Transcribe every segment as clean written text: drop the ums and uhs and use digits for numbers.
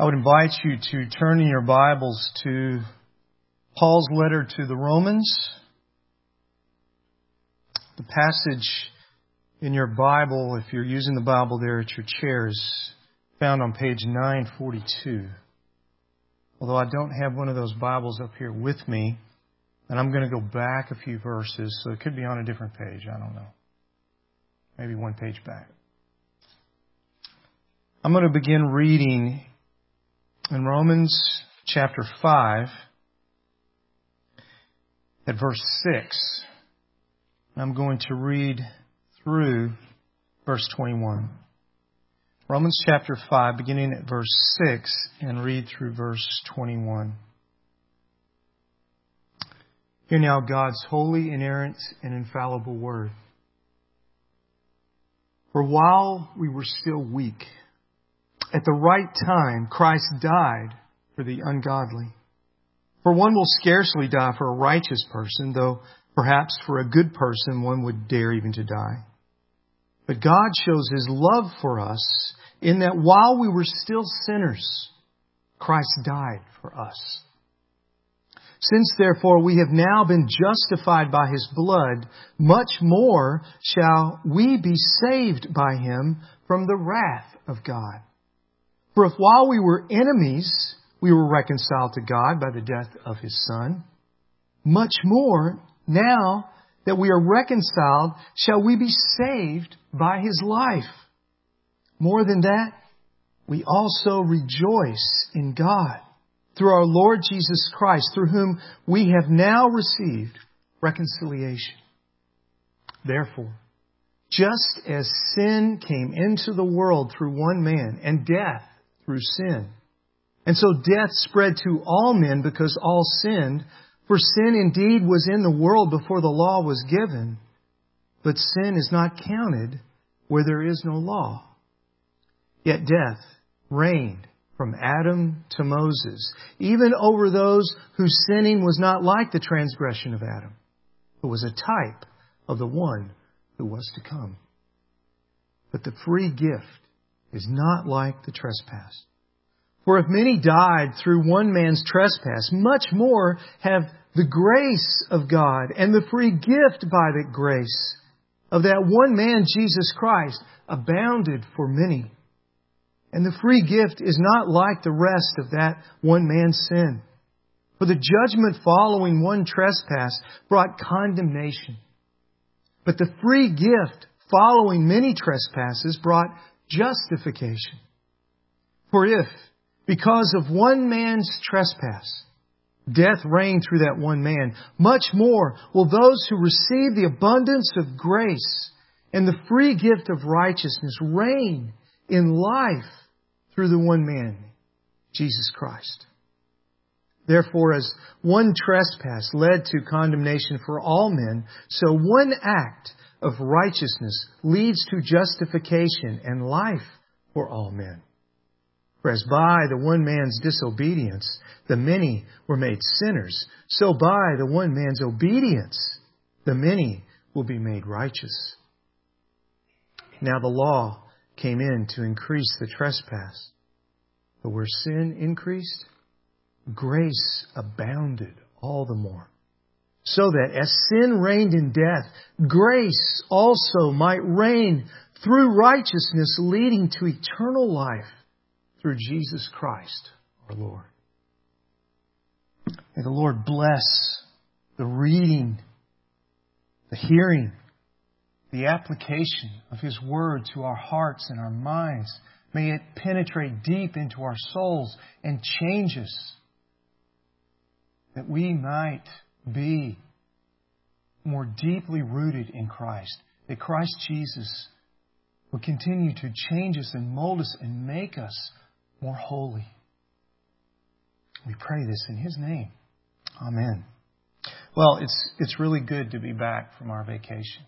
I would invite you to turn in your Bibles to Paul's letter to the Romans. The passage in your Bible, if you're using the Bible there at your chair, is found on page 942. Although I don't have one of those Bibles up here with me, and I'm going to go back a few verses, so it could be on a different page. I don't know. Maybe one page back. I'm going to begin reading in Romans chapter 5 at verse 6. I'm going to read through verse 21. Romans chapter 5, beginning at verse 6, and read through verse 21. Hear now God's holy, inerrant, and infallible word. For while we were still weak, at the right time Christ died for the ungodly. For one will scarcely die for a righteous person, though perhaps for a good person one would dare even to die. But God shows His love for us in that while we were still sinners, Christ died for us. Since therefore we have now been justified by His blood, much more shall we be saved by Him from the wrath of God. For if while we were enemies, we were reconciled to God by the death of His Son, much more, now that we are reconciled, shall we be saved by His life. More than that, we also rejoice in God through our Lord Jesus Christ, through whom we have now received reconciliation. Therefore, just as sin came into the world through one man, and death through sin, and so death spread to all men because all sinned, for sin indeed was in the world before the law was given, but sin is not counted where there is no law. Yet death reigned from Adam to Moses, even over those whose sinning was not like the transgression of Adam, but was a type of the one who was to come. But the free gift is not like the trespass. For if many died through one man's trespass, much more have the grace of God and the free gift by the grace of that one man, Jesus Christ, abounded for many. And the free gift is not like the rest of that one man's sin. For the judgment following one trespass brought condemnation. But the free gift following many trespasses brought justification. For if, because of one man's trespass, death reigned through that one man, much more will those who receive the abundance of grace and the free gift of righteousness reign in life through the one man, Jesus Christ. Therefore, as one trespass led to condemnation for all men, so one act of righteousness leads to justification and life for all men. For as by the one man's disobedience the many were made sinners, so by the one man's obedience the many will be made righteous. Now the law came in to increase the trespass. But where sin increased, grace abounded all the more. So that as sin reigned in death, grace also might reign through righteousness, leading to eternal life through Jesus Christ our Lord. May the Lord bless the reading, the hearing, the application of His Word to our hearts and our minds. May it penetrate deep into our souls and change us, that we might be more deeply rooted in Christ, that Christ Jesus will continue to change us and mold us and make us more holy. We pray this in His name. Amen. Well, it's really good to be back from our vacation.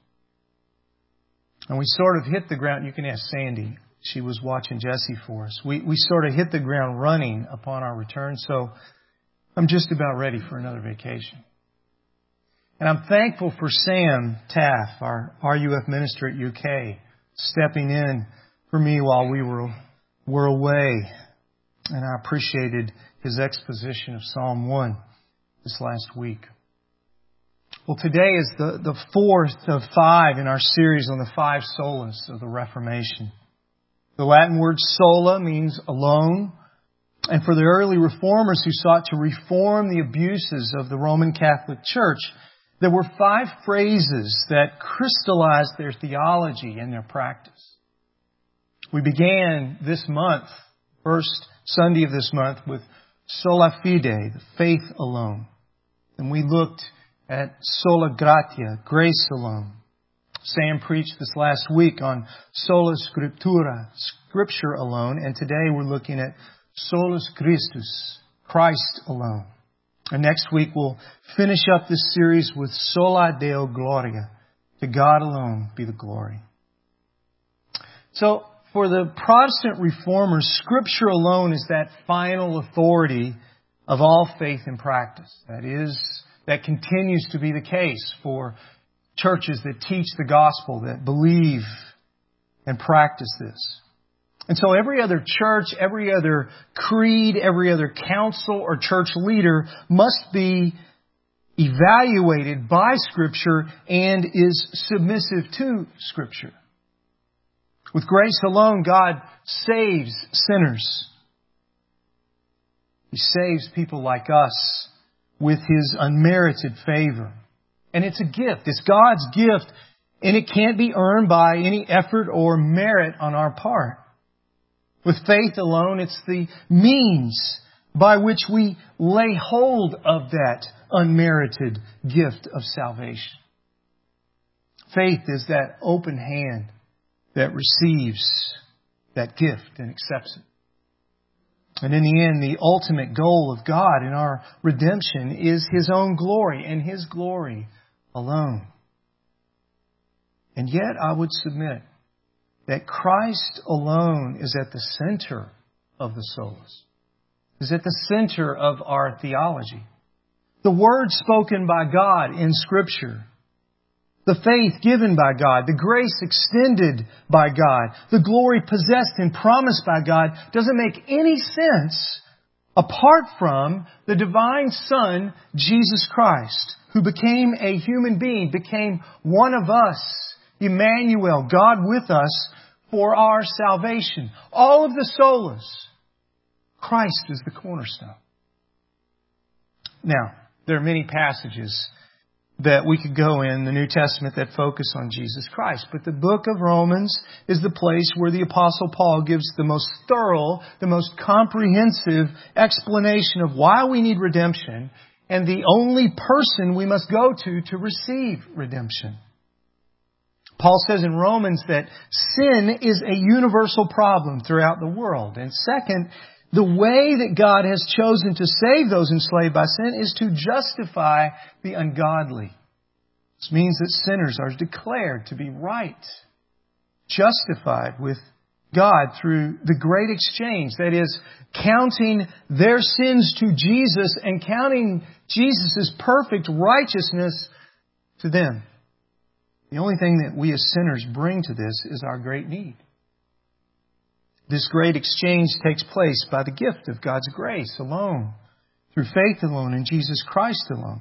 And we sort of hit the ground. You can ask Sandy. She was watching Jesse for us. We sort of hit the ground running upon our return, so I'm just about ready for another vacation. And I'm thankful for Sam Taff, our RUF minister at UK, stepping in for me while we were away. And I appreciated his exposition of Psalm 1 this last week. Well, today is the fourth of 5 in our series on the 5 solas of the Reformation. The Latin word sola means alone. And for the early reformers who sought to reform the abuses of the Roman Catholic Church, there were 5 phrases that crystallized their theology and their practice. We began this month, first Sunday of this month, with sola fide, the faith alone. And we looked at sola gratia, grace alone. Sam preached this last week on sola scriptura, Scripture alone. And today we're looking at solus Christus, Christ alone. And next week we'll finish up this series with sola Deo Gloria, to God alone be the glory. So, for the Protestant reformers, Scripture alone is that final authority of all faith and practice. That continues to be the case for churches that teach the gospel, that believe and practice this. And so every other church, every other creed, every other council or church leader must be evaluated by Scripture and is submissive to Scripture. With grace alone, God saves sinners. He saves people like us with His unmerited favor. And it's a gift. It's God's gift, and it can't be earned by any effort or merit on our part. With faith alone, it's the means by which we lay hold of that unmerited gift of salvation. Faith is that open hand that receives that gift and accepts it. And in the end, the ultimate goal of God in our redemption is His own glory and His glory alone. And yet I would submit that Christ alone is at the center of the solas, is at the center of our theology. The word spoken by God in Scripture, the faith given by God, the grace extended by God, the glory possessed and promised by God doesn't make any sense apart from the divine Son, Jesus Christ, who became a human being, became one of us, Emmanuel, God with us, for our salvation. All of the solas, Christ is the cornerstone. Now, there are many passages that we could go in the New Testament that focus on Jesus Christ. But the book of Romans is the place where the Apostle Paul gives the most thorough, the most comprehensive explanation of why we need redemption and the only person we must go to receive redemption. Paul says in Romans that sin is a universal problem throughout the world. And second, the way that God has chosen to save those enslaved by sin is to justify the ungodly. This means that sinners are declared to be right, justified with God through the great exchange. That is, counting their sins to Jesus and counting Jesus' perfect righteousness to them. The only thing that we as sinners bring to this is our great need. This great exchange takes place by the gift of God's grace alone, through faith alone in Jesus Christ alone.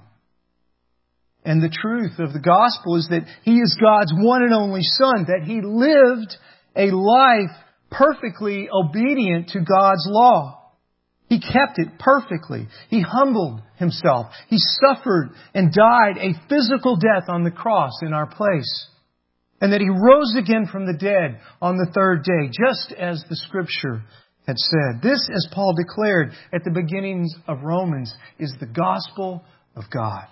And the truth of the gospel is that He is God's one and only Son, that He lived a life perfectly obedient to God's law. He kept it perfectly. He humbled Himself. He suffered and died a physical death on the cross in our place. And that He rose again from the dead on the 3rd day, just as the Scripture had said. This, as Paul declared at the beginnings of Romans, is the gospel of God.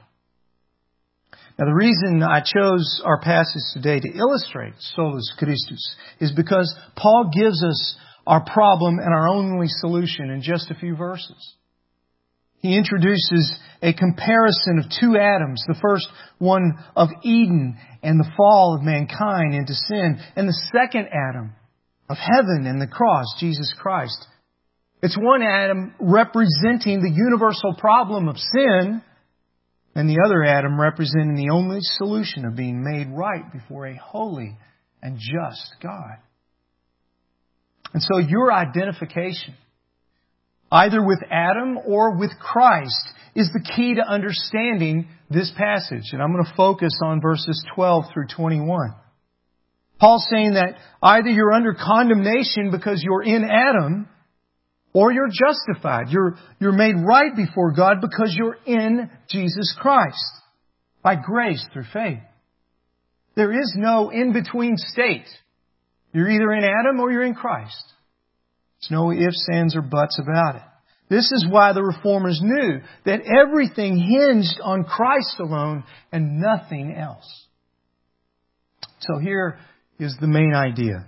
Now, the reason I chose our passage today to illustrate Solus Christus is because Paul gives us our problem and our only solution in just a few verses. He introduces a comparison of 2 Adams, the first one of Eden and the fall of mankind into sin, and the second Adam of heaven and the cross, Jesus Christ. It's one Adam representing the universal problem of sin, and the other Adam representing the only solution of being made right before a holy and just God. And so your identification either with Adam or with Christ, is the key to understanding this passage. And I'm going to focus on verses 12 through 21. Paul's saying that either you're under condemnation because you're in Adam, or you're justified. You're made right before God because you're in Jesus Christ by grace through faith. There is no in-between state. You're either in Adam or you're in Christ. There's no ifs, ands, or buts about it. This is why the Reformers knew that everything hinged on Christ alone and nothing else. So here is the main idea.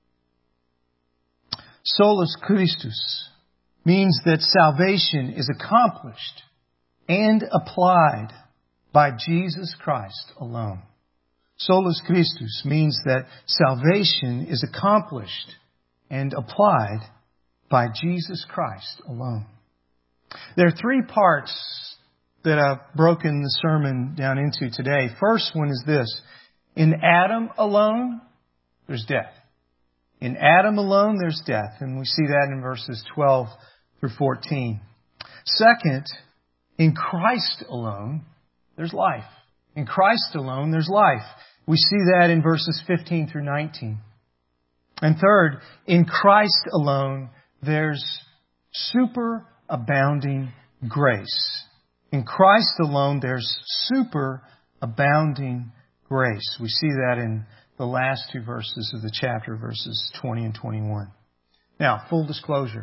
Solus Christus means that salvation is accomplished and applied by Jesus Christ alone. Solus Christus means that salvation is accomplished and applied by Jesus Christ alone. There are three parts that I've broken the sermon down into today. First one is this. In Adam alone, there's death. In Adam alone, there's death. And we see that in verses 12 through 14. Second, in Christ alone, there's life. In Christ alone, there's life. We see that in verses 15 through 19. And third, in Christ alone, there's superabounding grace. In Christ alone, there's superabounding grace. We see that in the last two verses of the chapter, verses 20 and 21. Now, full disclosure.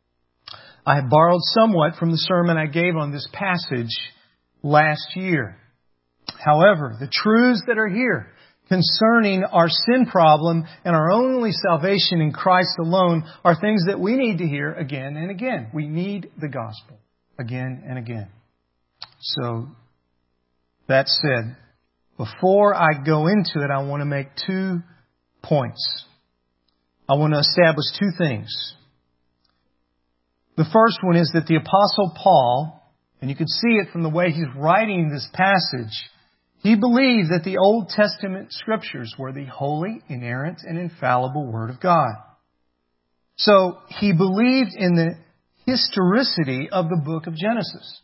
I have borrowed somewhat from the sermon I gave on this passage last year. However, the truths that are here concerning our sin problem and our only salvation in Christ alone are things that we need to hear again and again. We need the gospel again and again. So, that said, before I go into it, I want to make 2 points. I want to establish 2 things. The first one is that the Apostle Paul, and you can see it from the way he's writing this passage, he believed that the Old Testament Scriptures were the holy, inerrant, and infallible Word of God. So he believed in the historicity of the book of Genesis.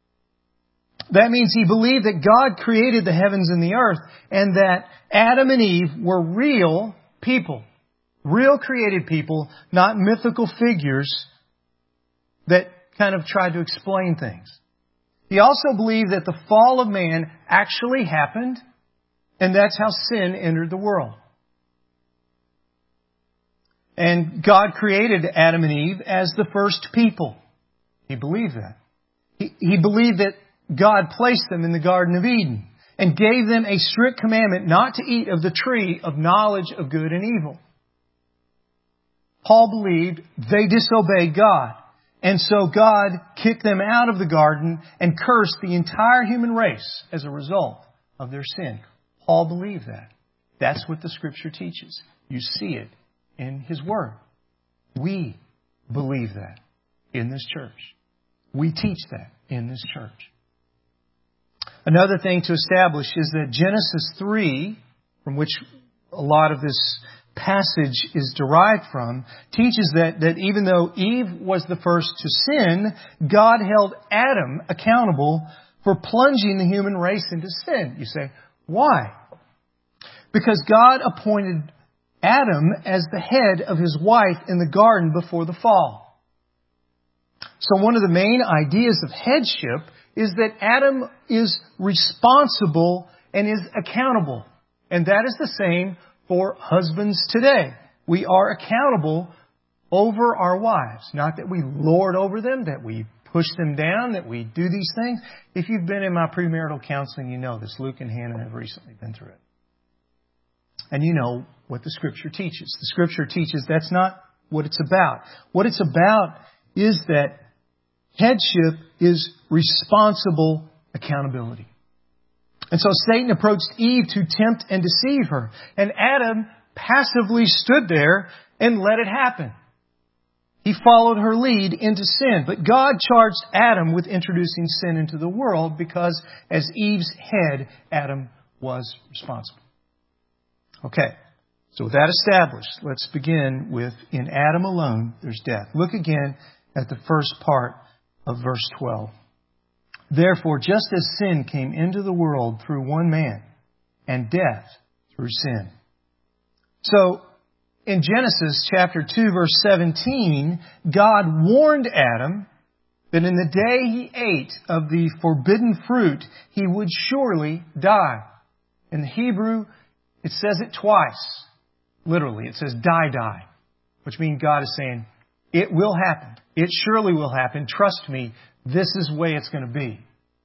That means he believed that God created the heavens and the earth, and that Adam and Eve were real people. Real created people, not mythical figures that kind of tried to explain things. He also believed that the fall of man actually happened, and that's how sin entered the world. And God created Adam and Eve as the first people. He believed that. He believed that God placed them in the Garden of Eden and gave them a strict commandment not to eat of the tree of knowledge of good and evil. Paul believed they disobeyed God. And so God kicked them out of the garden and cursed the entire human race as a result of their sin. Paul believed that. That's what the Scripture teaches. You see it in His Word. We believe that in this church. We teach that in this church. Another thing to establish is that Genesis 3, from which a lot of this passage is derived from, teaches that even though Eve was the first to sin, God held Adam accountable for plunging the human race into sin. You say, why? Because God appointed Adam as the head of his wife in the garden before the fall. So one of the main ideas of headship is that Adam is responsible and is accountable. And that is the same for husbands today. We are accountable over our wives. Not that we lord over them, that we push them down, that we do these things. If you've been in my premarital counseling, you know this. Luke and Hannah have recently been through it. And you know what the Scripture teaches. The Scripture teaches that's not what it's about. What it's about is that headship is responsible accountability. And so Satan approached Eve to tempt and deceive her. And Adam passively stood there and let it happen. He followed her lead into sin. But God charged Adam with introducing sin into the world because as Eve's head, Adam was responsible. Okay, so with that established, let's begin with in Adam alone, there's death. Look again at the first part of verse 12. Therefore, just as sin came into the world through one man, and death through sin. So, in Genesis chapter 2, verse 17, God warned Adam that in the day he ate of the forbidden fruit, he would surely die. In the Hebrew, it says it twice. Literally, it says die, which means God is saying, it will happen. It surely will happen. Trust me, this is the way it's going to be.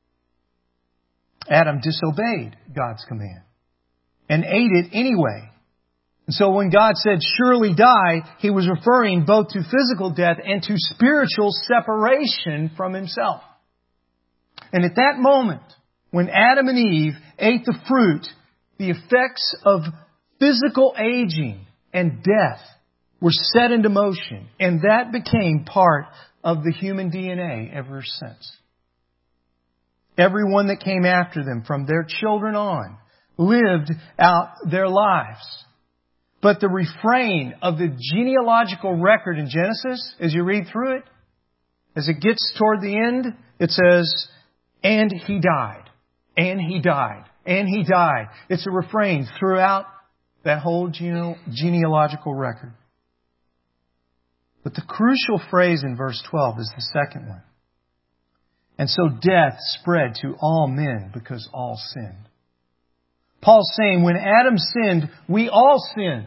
Adam disobeyed God's command and ate it anyway. And so when God said, surely die, He was referring both to physical death and to spiritual separation from Himself. And at that moment, when Adam and Eve ate the fruit, the effects of physical aging and death were set into motion. And that became part of the human DNA ever since. Everyone that came after them, from their children on, lived out their lives. But the refrain of the genealogical record in Genesis, as you read through it, as it gets toward the end, it says, and he died, and he died, and he died. It's a refrain throughout that whole genealogical record. But the crucial phrase in verse 12 is the second one. And so death spread to all men because all sinned. Paul's saying when Adam sinned, we all sinned.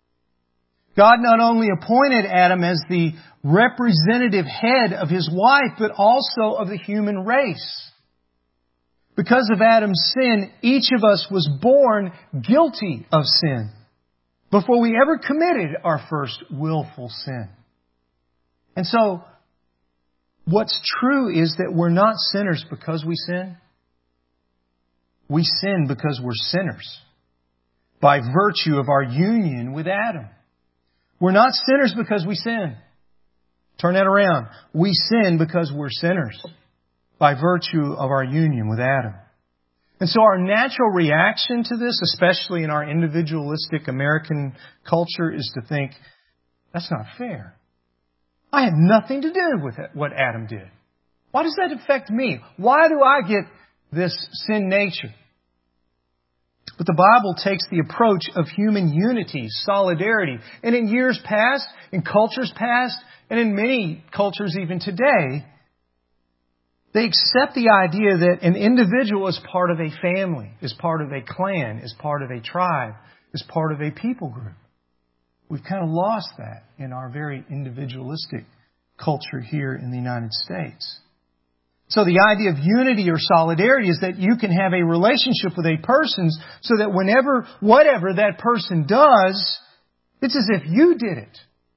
God not only appointed Adam as the representative head of his wife, but also of the human race. Because of Adam's sin, each of us was born guilty of sin before we ever committed our first willful sin. And so, what's true is that we're not sinners because we sin. We sin because we're sinners by virtue of our union with Adam. We're not sinners because we sin. Turn that around. We sin because we're sinners by virtue of our union with Adam. And so our natural reaction to this, especially in our individualistic American culture, is to think, that's not fair. I had nothing to do with it, what Adam did. Why does that affect me? Why do I get this sin nature? But the Bible takes the approach of human unity, solidarity. And in years past, in cultures past, and in many cultures even today, they accept the idea that an individual is part of a family, is part of a clan, is part of a tribe, is part of a people group. We've kind of lost that in our very individualistic culture here in the United States. So the idea of unity or solidarity is that you can have a relationship with a person so that whatever that person does, it's as if you did it.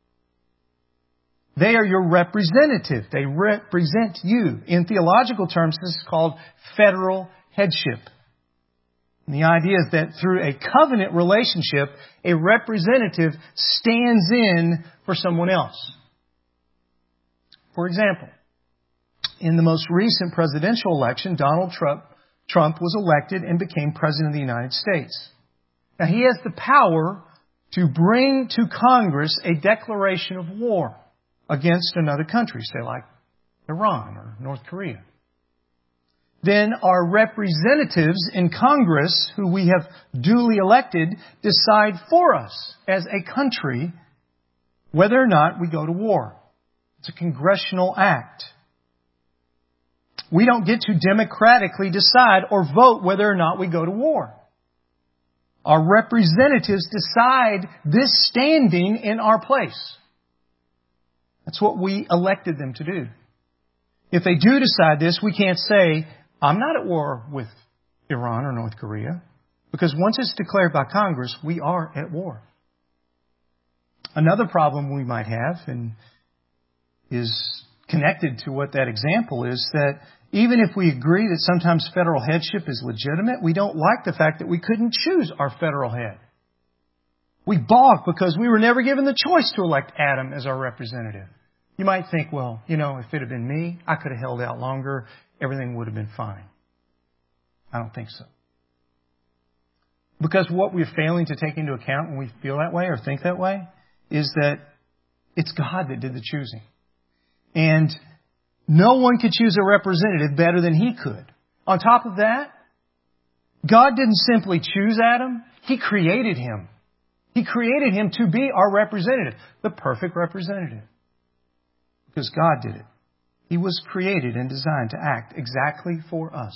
They are your representative. They represent you. In theological terms, this is called federal headship. And the idea is that through a covenant relationship, a representative stands in for someone else. For example, in the most recent presidential election, Donald Trump was elected and became President of the United States. Now, he has the power to bring to Congress a declaration of war against another country, say like Iran or North Korea. Then our representatives in Congress, who we have duly elected, decide for us as a country whether or not we go to war. It's a congressional act. We don't get to democratically decide or vote whether or not we go to war. Our representatives decide this standing in our place. That's what we elected them to do. If they do decide this, we can't say, I'm not at war with Iran or North Korea, because once it's declared by Congress, we are at war. Another problem we might have, and is connected to what that example is, that even if we agree that sometimes federal headship is legitimate, we don't like the fact that we couldn't choose our federal head. We balk because we were never given the choice to elect Adam as our representative. You might think, well, if it had been me, I could have held out longer. Everything would have been fine. I don't think so. Because what we're failing to take into account when we feel that way or think that way is that it's God that did the choosing. And no one could choose a representative better than he could. On top of that, God didn't simply choose Adam. He created him. He created him to be our representative, the perfect representative. Because God did it. He was created and designed to act exactly for us.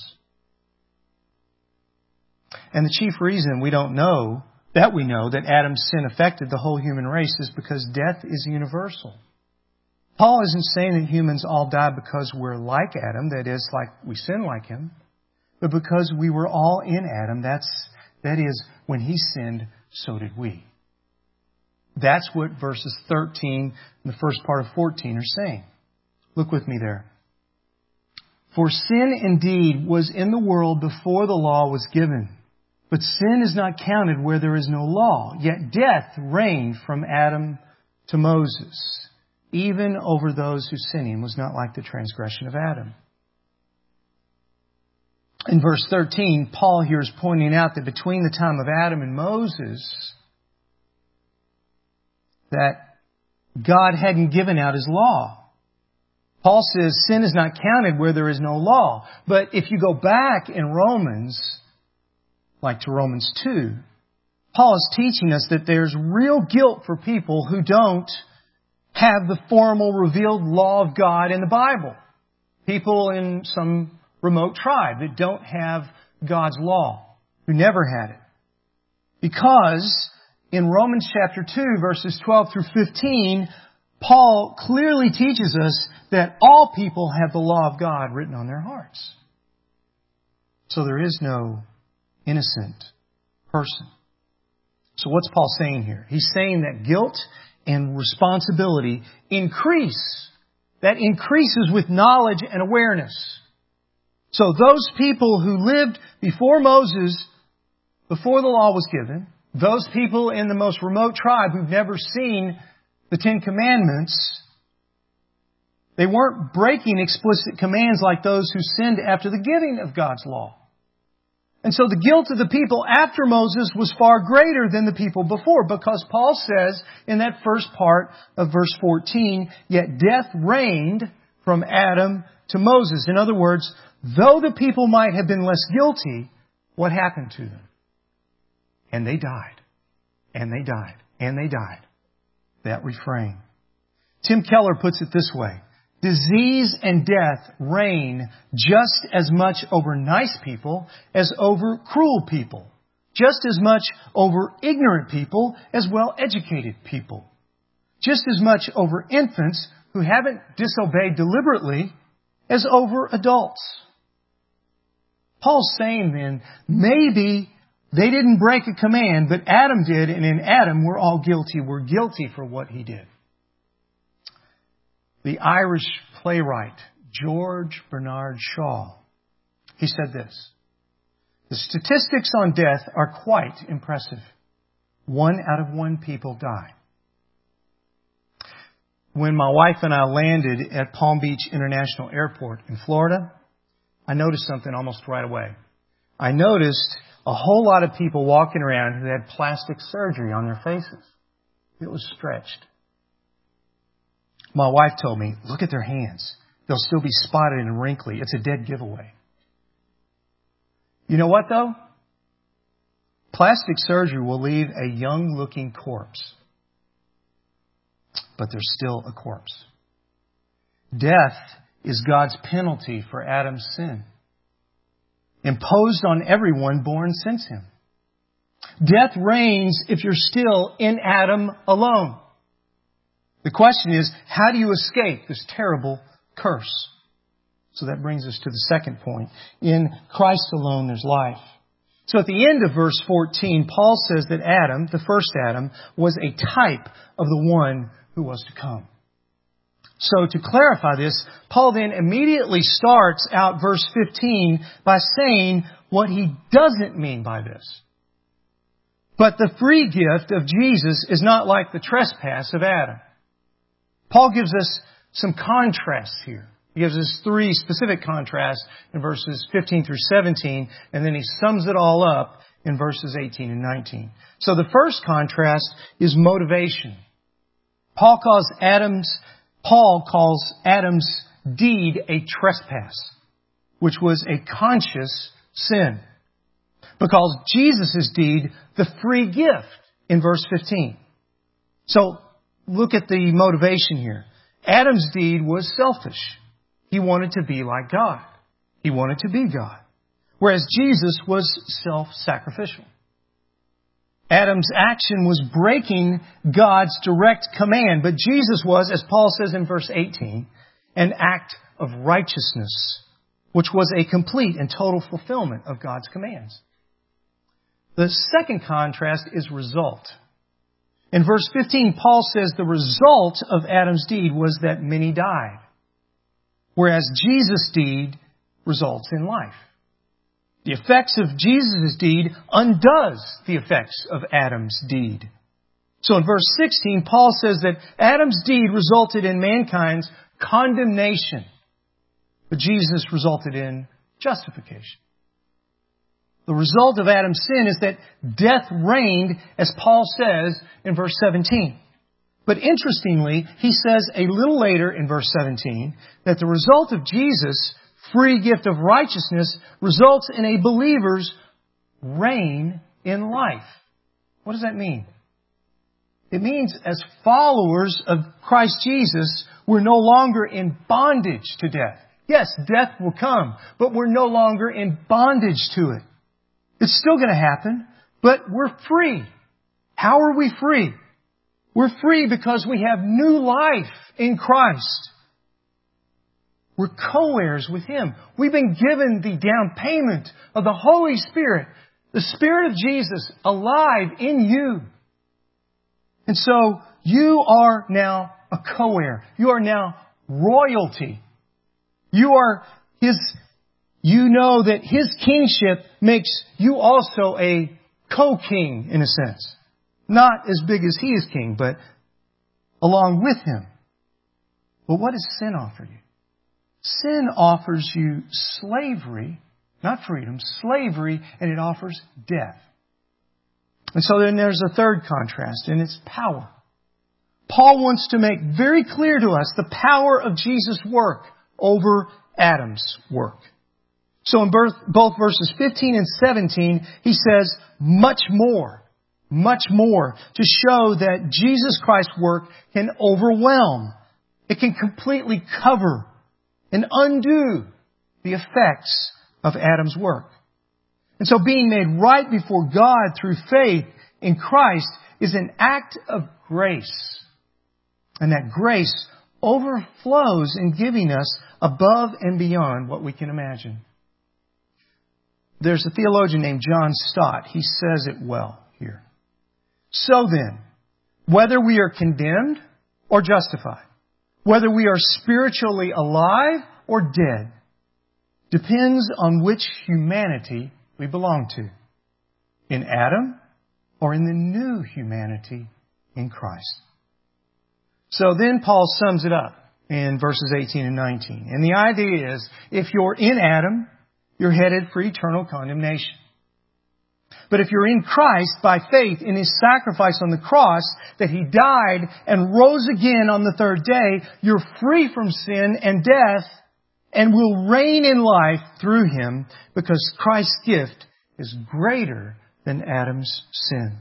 And the chief reason we know that Adam's sin affected the whole human race is because death is universal. Paul isn't saying that humans all die because we're like Adam, that is, like we sin like him, but because we were all in Adam, that is, when he sinned, so did we. That's what verses 13 and the first part of 14 are saying. Look with me there. For sin indeed was in the world before the law was given. But sin is not counted where there is no law. Yet death reigned from Adam to Moses, even over those whose sinning was not like the transgression of Adam. In verse 13, Paul here is pointing out that between the time of Adam and Moses, that God hadn't given out His law. Paul says sin is not counted where there is no law. But if you go back in Romans, like to Romans 2, Paul is teaching us that there's real guilt for people who don't have the formal revealed law of God in the Bible. People in some remote tribe that don't have God's law, who never had it. Because in Romans chapter 2, verses 12 through 15, Paul clearly teaches us that all people have the law of God written on their hearts. So there is no innocent person. So what's Paul saying here? He's saying that guilt and responsibility increase. That increases with knowledge and awareness. So those people who lived before Moses, before the law was given, those people in the most remote tribe who've never seen the Ten Commandments, they weren't breaking explicit commands like those who sinned after the giving of God's law. And so the guilt of the people after Moses was far greater than the people before, because Paul says in that first part of verse 14, yet death reigned from Adam to Moses. In other words, though the people might have been less guilty, what happened to them? And they died. And they died. And they died. That refrain. Tim Keller puts it this way. Disease and death reign just as much over nice people as over cruel people. Just as much over ignorant people as well-educated people. Just as much over infants who haven't disobeyed deliberately as over adults. Paul's saying then, maybe they didn't break a command, but Adam did, and in Adam we're all guilty. We're guilty for what he did. The Irish playwright George Bernard Shaw, he said this, the statistics on death are quite impressive. 1 out of 1 people die. When my wife and I landed at Palm Beach International Airport in Florida, I noticed something almost right away. I noticed a whole lot of people walking around who had plastic surgery on their faces. It was stretched. My wife told me, look at their hands. They'll still be spotted and wrinkly. It's a dead giveaway. You know what, though? Plastic surgery will leave a young-looking corpse. But there's still a corpse. Death is God's penalty for Adam's sin, imposed on everyone born since him. Death reigns if you're still in Adam alone. The question is, how do you escape this terrible curse? So that brings us to the second point. In Christ alone there's life. So at the end of verse 14, Paul says that Adam, the first Adam, was a type of the one who was to come. So to clarify this, Paul then immediately starts out verse 15 by saying what he doesn't mean by this. But the free gift of Jesus is not like the trespass of Adam. Paul gives us some contrasts here. He gives us 3 specific contrasts in verses 15 through 17, and then he sums it all up in verses 18 and 19. So the first contrast is motivation. Paul Paul calls Adam's deed a trespass, which was a conscious sin. But calls Jesus' deed the free gift in verse 15. So look at the motivation here. Adam's deed was selfish. He wanted to be like God. He wanted to be God. Whereas Jesus was self-sacrificial. Adam's action was breaking God's direct command, but Jesus was, as Paul says in verse 18, an act of righteousness, which was a complete and total fulfillment of God's commands. The second contrast is result. In verse 15, Paul says the result of Adam's deed was that many died, whereas Jesus' deed results in life. The effects of Jesus' deed undoes the effects of Adam's deed. So in verse 16, Paul says that Adam's deed resulted in mankind's condemnation, but Jesus resulted in justification. The result of Adam's sin is that death reigned, as Paul says in verse 17. But interestingly, he says a little later in verse 17 that the result of Jesus' free gift of righteousness results in a believer's reign in life. What does that mean? It means as followers of Christ Jesus, we're no longer in bondage to death. Yes, death will come, but we're no longer in bondage to it. It's still going to happen, but we're free. How are we free? We're free because we have new life in Christ. We're co-heirs with Him. We've been given the down payment of the Holy Spirit, the Spirit of Jesus, alive in you. And so you are now a co-heir. You are now royalty. You know that His kingship makes you also a co-king in a sense. Not as big as He is king, but along with Him. But what does sin offer you? Sin offers you slavery, not freedom, slavery, and it offers death. And so then there's a third contrast, and it's power. Paul wants to make very clear to us the power of Jesus' work over Adam's work. So in both verses 15 and 17, he says much more, to show that Jesus Christ's work can overwhelm. It can completely cover and undo the effects of Adam's work. And so being made right before God through faith in Christ is an act of grace. And that grace overflows in giving us above and beyond what we can imagine. There's a theologian named John Stott. He says it well here. So then, whether we are condemned or justified, whether we are spiritually alive or dead, depends on which humanity we belong to. In Adam or in the new humanity in Christ. So then Paul sums it up in verses 18 and 19. And the idea is, if you're in Adam, you're headed for eternal condemnation. But if you're in Christ by faith in His sacrifice on the cross, that He died and rose again on the third day, you're free from sin and death and will reign in life through Him because Christ's gift is greater than Adam's sin.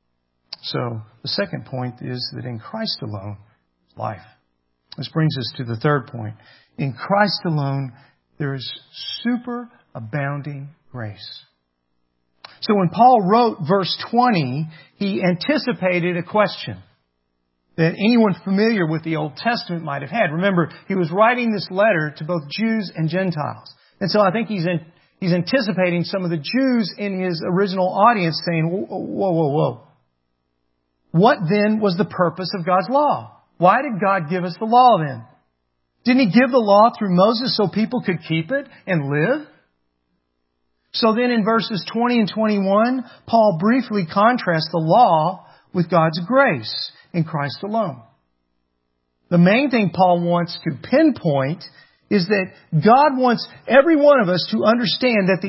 So the second point is that in Christ alone is life. This brings us to the third point. In Christ alone, there is superabounding grace. So when Paul wrote verse 20, he anticipated a question that anyone familiar with the Old Testament might have had. Remember, he was writing this letter to both Jews and Gentiles. And so I think he's anticipating some of the Jews in his original audience saying, whoa. What then was the purpose of God's law? Why did God give us the law then? Didn't He give the law through Moses so people could keep it and live? So then in verses 20 and 21, Paul briefly contrasts the law with God's grace in Christ alone. The main thing Paul wants to pinpoint is that God wants every one of us to understand that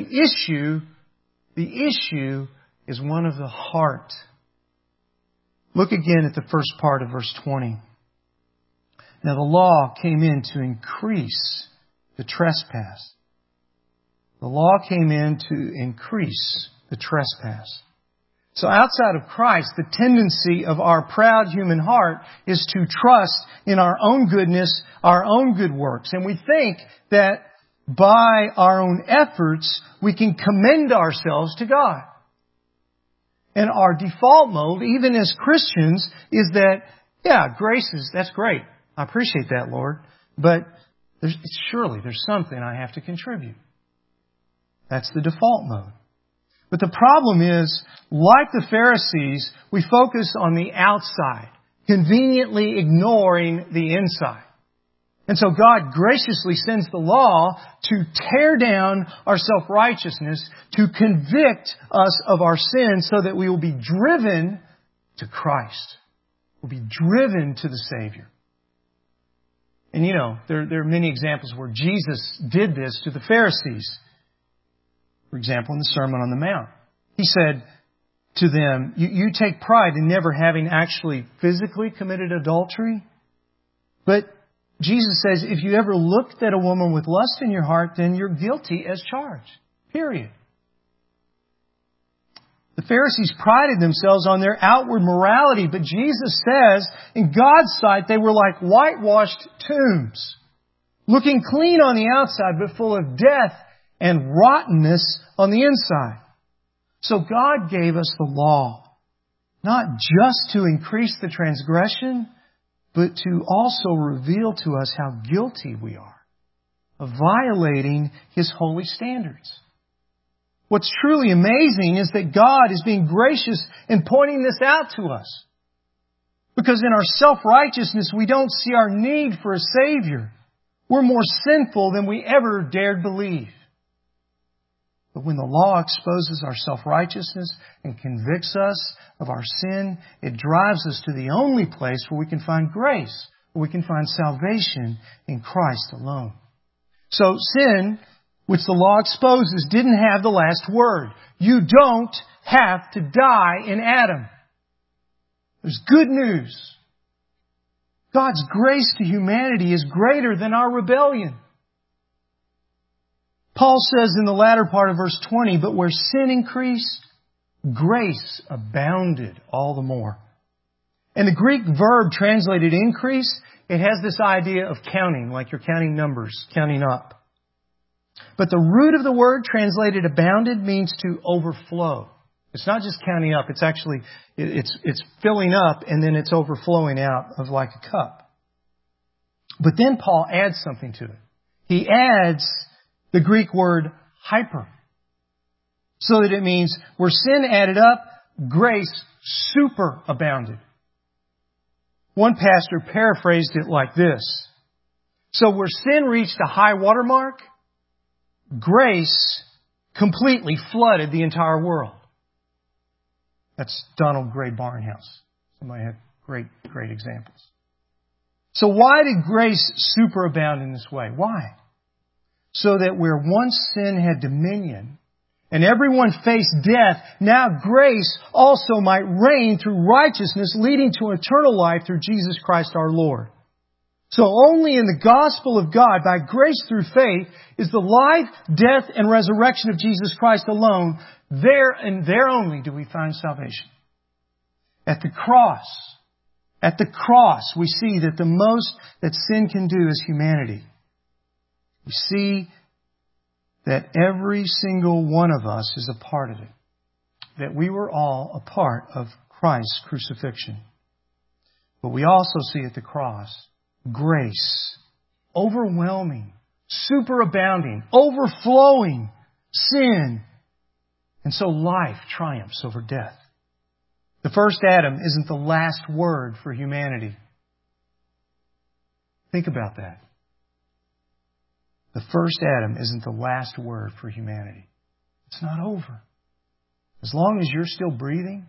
the issue is one of the heart. Look again at the first part of verse 20. Now the law came in to increase the trespass. The law came in to increase the trespass. So outside of Christ, the tendency of our proud human heart is to trust in our own goodness, our own good works. And we think that by our own efforts, we can commend ourselves to God. And our default mode, even as Christians, is that, grace that's great. I appreciate that, Lord. But surely there's something I have to contribute. That's the default mode. But the problem is, like the Pharisees, we focus on the outside, conveniently ignoring the inside. And so God graciously sends the law to tear down our self-righteousness, to convict us of our sin so that we will be driven to Christ. We'll be driven to the Savior. And there are many examples where Jesus did this to the Pharisees. For example, in the Sermon on the Mount, He said to them, you take pride in never having actually physically committed adultery. But Jesus says, if you ever looked at a woman with lust in your heart, then you're guilty as charged. Period. The Pharisees prided themselves on their outward morality, but Jesus says, in God's sight, they were like whitewashed tombs, looking clean on the outside, but full of death and rottenness on the inside. So God gave us the law, not just to increase the transgression, but to also reveal to us how guilty we are of violating His holy standards. What's truly amazing is that God is being gracious in pointing this out to us. Because in our self-righteousness, we don't see our need for a Savior. We're more sinful than we ever dared believe. But when the law exposes our self-righteousness and convicts us of our sin, it drives us to the only place where we can find grace, where we can find salvation in Christ alone. So sin, which the law exposes, didn't have the last word. You don't have to die in Adam. There's good news. God's grace to humanity is greater than our rebellion. Paul says in the latter part of verse 20, but where sin increased, grace abounded all the more. And the Greek verb translated increase, it has this idea of counting, like you're counting numbers, counting up. But the root of the word translated abounded means to overflow. It's not just counting up, it's actually, it's filling up and then it's overflowing out of like a cup. But then Paul adds something to it. He adds the Greek word hyper. So that it means where sin added up, grace superabounded. One pastor paraphrased it like this. So where sin reached a high water mark, grace completely flooded the entire world. That's Donald Gray Barnhouse. Somebody had great examples. So why did grace superabound in this way? Why? So that where once sin had dominion and everyone faced death, now grace also might reign through righteousness, leading to eternal life through Jesus Christ our Lord. So only in the gospel of God, by grace through faith, is the life, death, and resurrection of Jesus Christ alone. There and there only do we find salvation. At the cross, we see that the most that sin can do is humanity. We see that every single one of us is a part of it. That we were all a part of Christ's crucifixion. But we also see at the cross grace, overwhelming, superabounding, overflowing sin. And so life triumphs over death. The first Adam isn't the last word for humanity. Think about that. The first Adam isn't the last word for humanity. It's not over. As long as you're still breathing,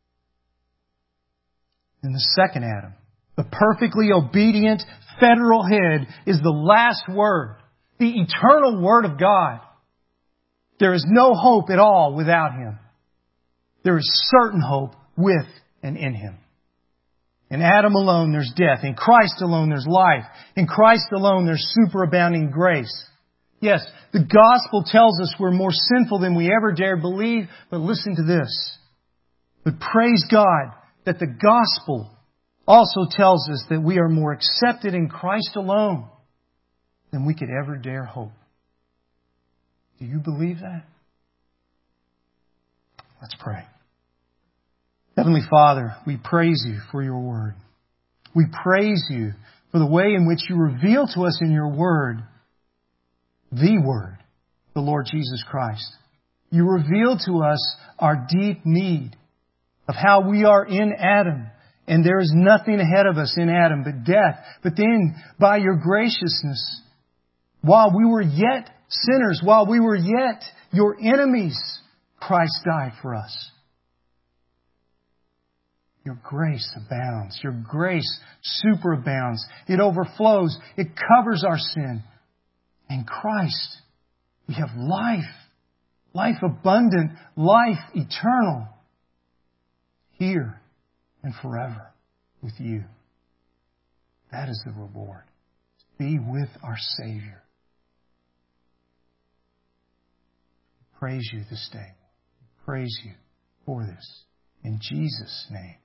then the second Adam, the perfectly obedient federal head, is the last word, the eternal Word of God. There is no hope at all without Him. There is certain hope with and in Him. In Adam alone there's death. In Christ alone there's life. In Christ alone there's superabounding grace. Yes, the gospel tells us we're more sinful than we ever dared believe, but listen to this. But praise God that the gospel also tells us that we are more accepted in Christ alone than we could ever dare hope. Do you believe that? Let's pray. Heavenly Father, we praise You for Your Word. We praise You for the way in which You reveal to us in Your Word, the Word, the Lord Jesus Christ. You reveal to us our deep need of how we are in Adam, and there is nothing ahead of us in Adam but death. But then, by Your graciousness, while we were yet sinners, while we were yet Your enemies, Christ died for us. Your grace abounds. Your grace superabounds. It overflows. It covers our sin. In Christ, we have life. Life abundant. Life eternal. Here and forever with You. That is the reward. Be with our Savior. Praise You this day. Praise You for this. In Jesus' name.